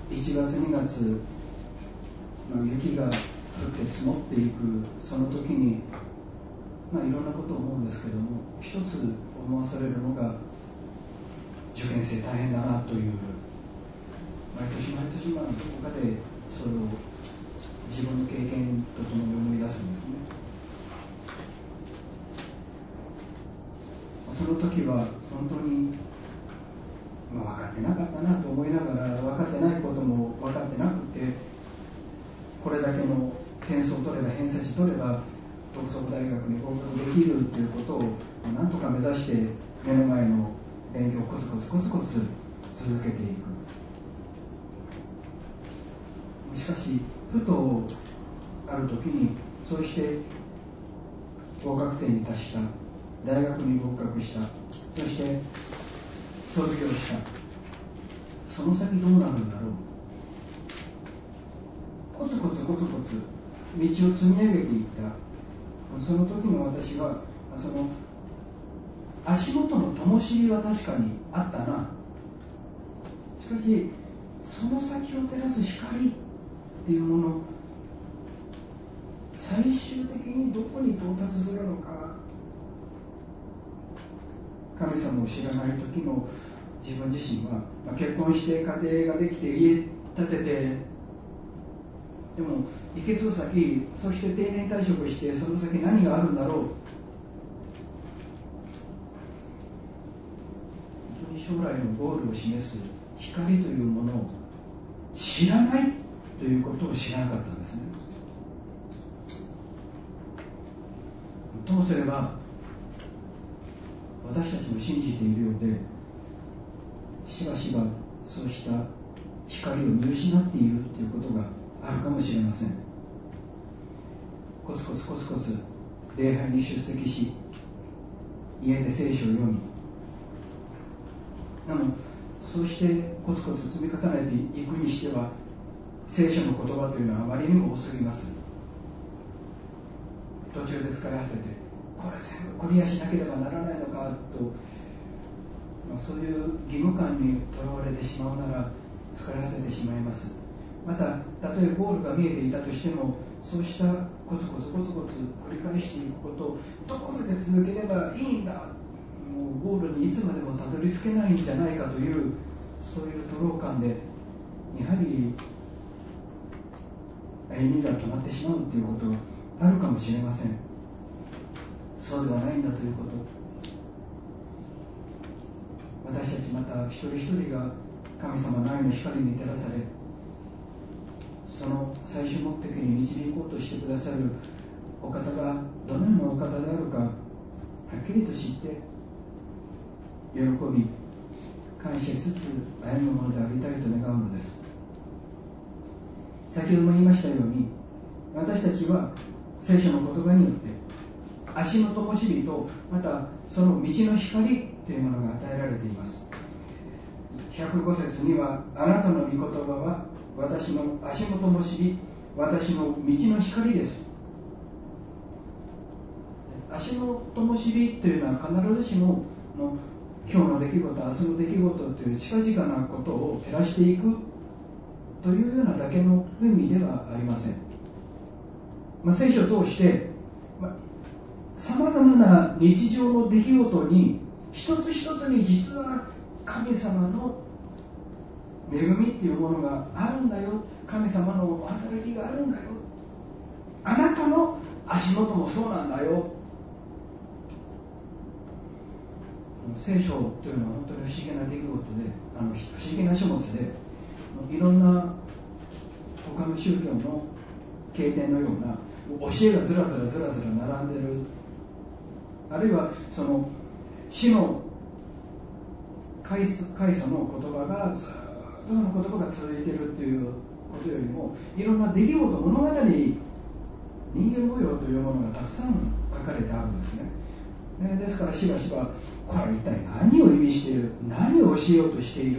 1月2月、雪が降って積もっていくその時に、いろんなことを思うんですけども、一つ思わされるのが受験生大変だなという、毎年毎年どこかでそれを自分の経験とともに思い出すんですね。その時は本当に、分かってなかったなと思いながら、分かってないことも分かってなくて、これだけの点数を取れば、偏差値取れば東北大学に合格できるということをなんとか目指して目の前の勉強をコツコツコツコツ続けていく。しかしふとある時に、そうして合格点に達した、大学に合格した、そして卒業した、その先どうなるんだろう。コツコツコツコツ道を積み上げていった。その時の私は、その足元の灯火は確かにあったな。しかしその先を照らす光っていうもの、最終的にどこに到達するのか、神様を知らない時の自分自身は、結婚して家庭ができて家建てて、でも行けそう先、そして定年退職して、その先何があるんだろう。本当に将来のゴールを示す光というものを知らないということを知らなかったんですね。どうすれば私たちも信じているようで、しばしばそうした光を見失っているということがあるかもしれません。コツコツコツコツ礼拝に出席し、家で聖書を読み、そうしてコツコツ積み重ねていくにしては、聖書の言葉というのはあまりにも多すぎます。途中で疲れ果てて、これ全部クリアしなければならないのかと、そういう義務感にとらわれてしまうなら疲れ果ててしまいます。また、たとえゴールが見えていたとしても、そうしたコツコツコツコツ繰り返していくこと、どこまで続ければいいんだ、もうゴールにいつまでもたどり着けないんじゃないかという、そういう徒労感でやはり歩みが止まってしまうということがあるかもしれません。そうではないんだということ、私たちまた一人一人が神様の愛の光に照らされ、その最終目的に導こうとしてくださるお方がどのようなお方であるかはっきりと知って、喜び感謝しつつ歩むものでありたいと願うのです。先ほども言いましたように、私たちは聖書の言葉によって足の灯火と、またその道の光というものが与えられています。105節には、あなたの御言葉は私の足の灯火、私の道の光です。足の灯火というのは必ずしも今日の出来事、明日の出来事という近々なことを照らしていくというようなだけの意味ではありません。聖書を通してさまざまな日常の出来事に一つ一つに実は神様の恵みっていうものがあるんだよ、神様のお働きがあるんだよ、あなたの足元もそうなんだよ。聖書というのは本当に不思議な出来事で、不思議な書物で、いろんな他の宗教の経典のような教えがずらずらずらずら並んでる、あるいはその死の開祖の言葉がずっとその言葉が続いているということよりも、いろんな出来事、物語、人間模様というものがたくさん書かれてあるんですね。ですからしばしば、これは一体何を意味している、何を教えようとしている、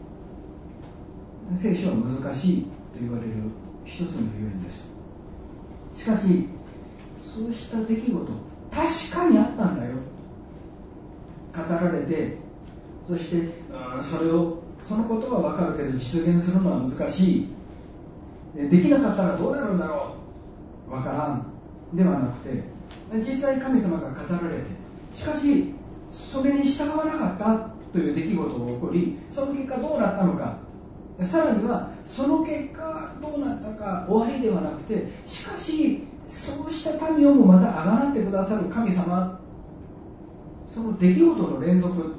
聖書は難しいと言われる一つの要因です。しかしそうした出来事、確かにあったんだよ、語られて、そしてそれをそのことは分かるけど実現するのは難しい、できなかったらどうなるんだろう、分からんではなくて、実際神様が語られて、しかしそれに従わなかったという出来事が起こり、その結果どうなったのか、さらにはその結果どうなったか終わりではなくて、しかしそうした民をもまたあがなってくださる神様、その出来事の連続、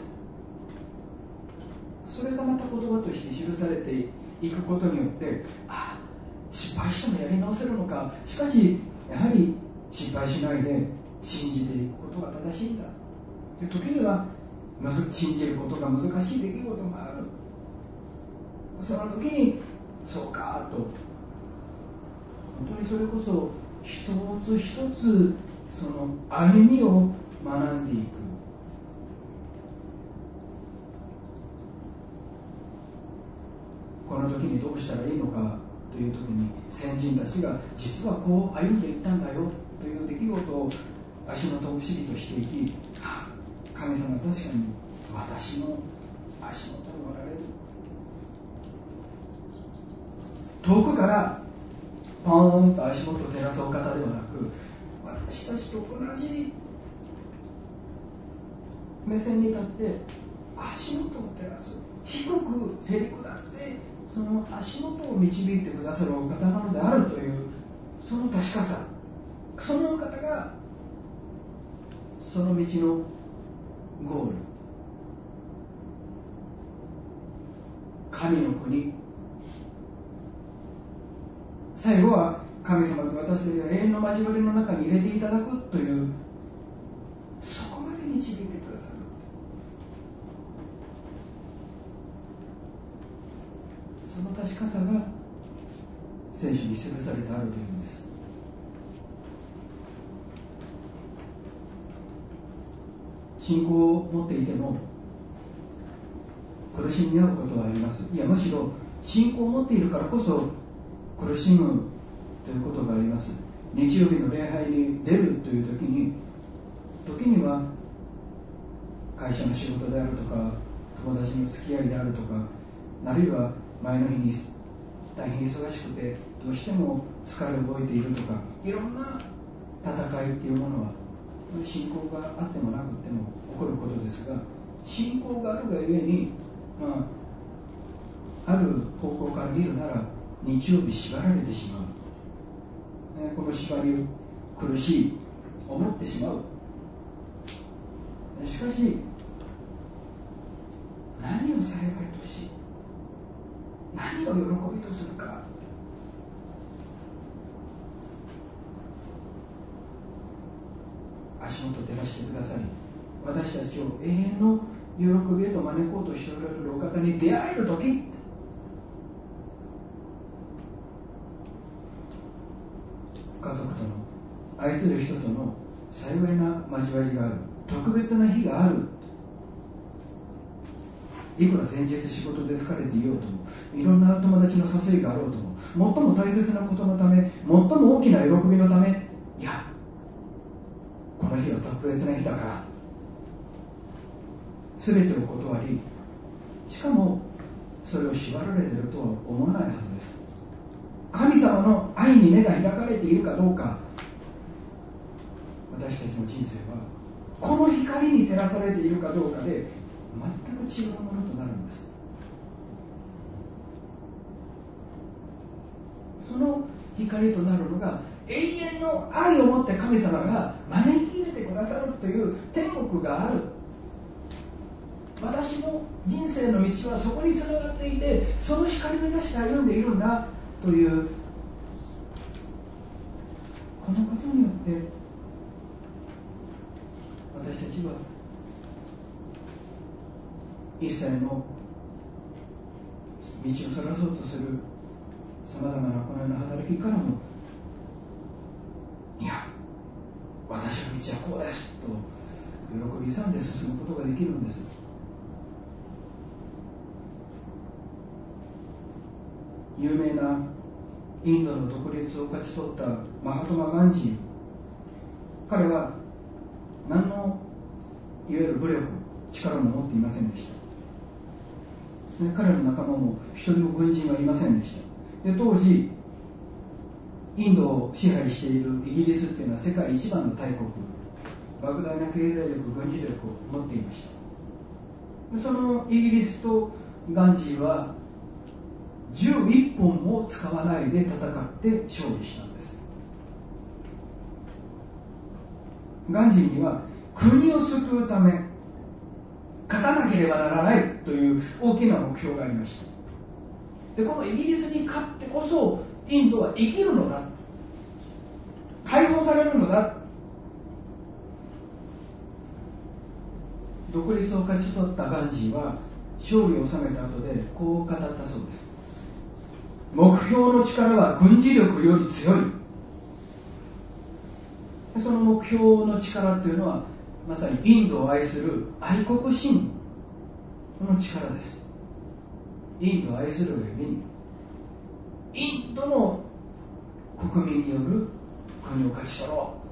それがまた言葉として記されていくことによって、失敗してもやり直せるのか、しかしやはり失敗しないで信じていくことが正しいんだ、で時には信じることが難しい出来事もある。その時にそうかと、本当にそれこそ一つ一つその歩みを学んでいく。この時にどうしたらいいのかという時に、先人たちが実はこう歩んでいったんだよという出来事を足元不思議としていき、神様は確かに私の足元におられる。遠くからポーンと足元を照らすお方ではなく、私たちと同じ目線に立って足元を照らす、低くへり下ってその足元を導いてくださるお方なのであるという、その確かさ、そのお方がその道のゴール、神の国、最後は神様と私たちが永遠の交わりの中に入れていただくという、そこまで導いてくださる。その確かさが聖書に記されてあるというんです。信仰を持っていても苦しみ合うことはあります。いや、むしろ信仰を持っているからこそ苦しむということがあります。日曜日の礼拝に出るという時には会社の仕事であるとか、友達の付き合いであるとか、あるいは前の日に大変忙しくてどうしても疲れを覚えているとか、いろんな戦いっていうものは信仰があってもなくても起こることですが、信仰があるがゆえに、ある方向から見るなら日曜日縛られてしまう、この縛りを苦しい思ってしまう。しかし何を幸いとし、何を喜びとするか、足元照らしてくださり、私たちを永遠の喜びへと招こうとしておられるお方に出会えるとき、家族との、愛する人との幸いな交わりがある、特別な日がある。いくら前日仕事で疲れていようとも、いろんな友達の誘いがあろうとも、最も大切なことのため、最も大きな喜びのため、いや、この日は特別な日だから全てを断り、しかもそれを縛られているとは思わないはずです。神様の愛に目が開かれているかどうか、私たちの人生はこの光に照らされているかどうかで全く違うものとなるんです。その光となるのが、永遠の愛を持って神様が招き入れてくださるという天国がある。私の人生の道はそこにつながっていて、その光目指して歩んでいるんだという、このことによって私たちは一切の道をそらそうとするさまざまなこのような働きからも、いや、私の道はこうですと喜び勇んで進むことができるんです。有名なインドの独立を勝ち取ったマハトマ・ガンジー、彼は何のいわゆる武力、力も持っていませんでした。 彼の仲間も一人も軍人はいませんでした。で、当時インドを支配しているイギリスっていうのは世界一番の大国、莫大な経済力、軍事力を持っていました。でそのイギリスとガンジーは11本も使わないで戦って勝利したんです。ガンジーには国を救うため勝たなければならないという大きな目標がありました。でこのイギリスに勝ってこそインドは生きるのだ、解放されるのだ。独立を勝ち取ったガンジーは勝利を収めた後でこう語ったそうです。目標の力は軍事力より強い。その目標の力というのはまさにインドを愛する愛国心の力です。インドを愛するがゆえにインドの国民による国を勝ち取ろ